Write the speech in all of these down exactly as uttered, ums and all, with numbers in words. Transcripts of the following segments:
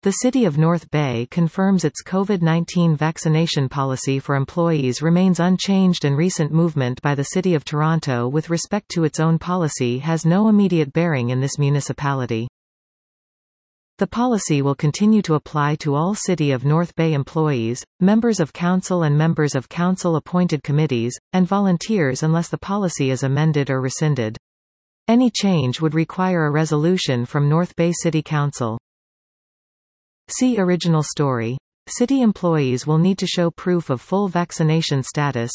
The City of North Bay confirms its COVID nineteen vaccination policy for employees remains unchanged, and recent movement by the City of Toronto with respect to its own policy has no immediate bearing in this municipality. The policy will continue to apply to all City of North Bay employees, members of council and members of council-appointed committees, and volunteers unless the policy is amended or rescinded. Any change would require a resolution from North Bay City Council. See original story. City employees will need to show proof of full vaccination status.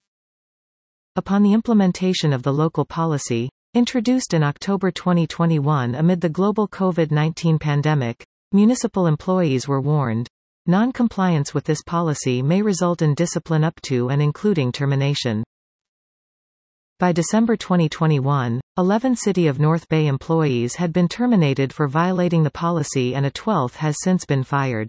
Upon the implementation of the local policy, introduced in October twenty twenty-one amid the global COVID nineteen pandemic, municipal employees were warned. Non-compliance with this policy may result in discipline up to and including termination. By December twenty twenty-one, eleven City of North Bay employees had been terminated for violating the policy and a twelfth has since been fired.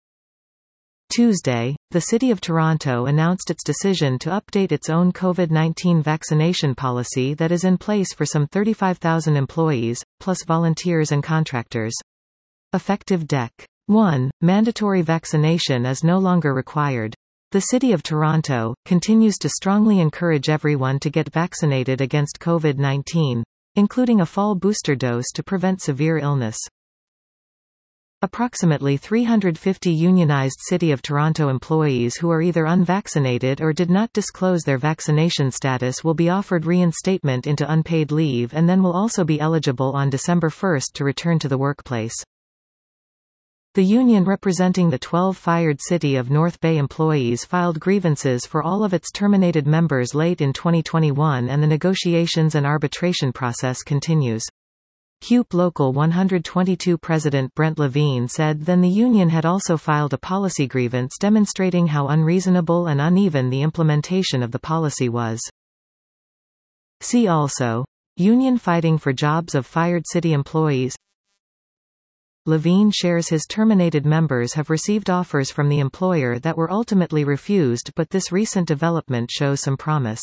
Tuesday, the City of Toronto announced its decision to update its own COVID nineteen vaccination policy that is in place for some thirty-five thousand employees, plus volunteers and contractors. Effective December first, mandatory vaccination is no longer required. The City of Toronto continues to strongly encourage everyone to get vaccinated against COVID nineteen, including a fall booster dose to prevent severe illness. Approximately three hundred fifty unionized City of Toronto employees who are either unvaccinated or did not disclose their vaccination status will be offered reinstatement into unpaid leave and then will also be eligible on December first to return to the workplace. The union representing the twelve fired City of North Bay employees filed grievances for all of its terminated members late in twenty twenty-one, and the negotiations and arbitration process continues. C U P Local one twenty-two President Brent Levine said then the union had also filed a policy grievance demonstrating how unreasonable and uneven the implementation of the policy was. See also: Union fighting for jobs of fired city employees. Levine shares his terminated members have received offers from the employer that were ultimately refused, but this recent development shows some promise.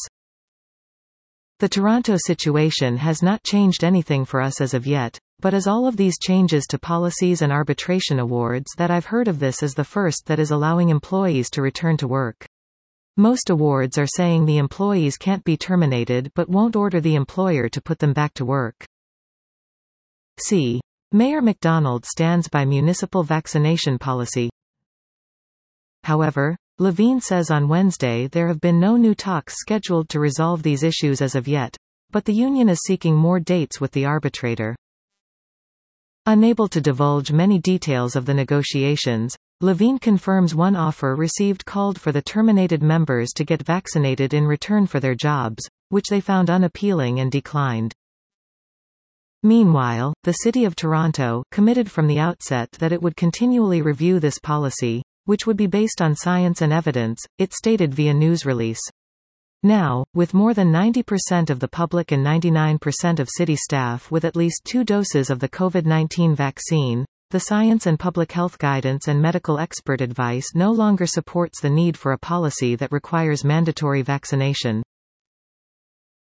The Toronto situation has not changed anything for us as of yet, but as all of these changes to policies and arbitration awards that I've heard of, this is the first that is allowing employees to return to work. Most awards are saying the employees can't be terminated but won't order the employer to put them back to work. C. Mayor MacDonald stands by municipal vaccination policy. However, Levine says on Wednesday there have been no new talks scheduled to resolve these issues as of yet, but the union is seeking more dates with the arbitrator. Unable to divulge many details of the negotiations, Levine confirms one offer received called for the terminated members to get vaccinated in return for their jobs, which they found unappealing and declined. Meanwhile, the City of Toronto committed from the outset that it would continually review this policy, which would be based on science and evidence, it stated via news release. Now, with more than ninety percent of the public and ninety-nine percent of city staff with at least two doses of the COVID nineteen vaccine, the science and public health guidance and medical expert advice no longer supports the need for a policy that requires mandatory vaccination.